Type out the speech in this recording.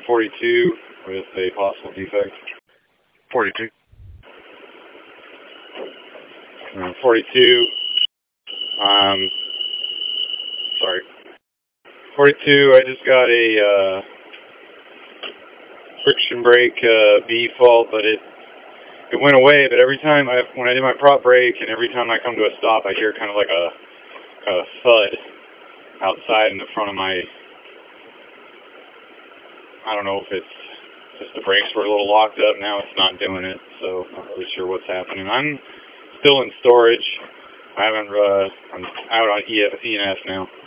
42 with a possible defect. 42. 42. Sorry. 42, I just got a friction brake B fault, but it went away. But every time when I do my prop brake and every time I come to a stop, I hear kind of like a thud outside in the front of my, I don't know if it's just the brakes were a little locked up. Now it's not doing it, so I'm not really sure what's happening. I'm still in storage. I'm out on ENS now.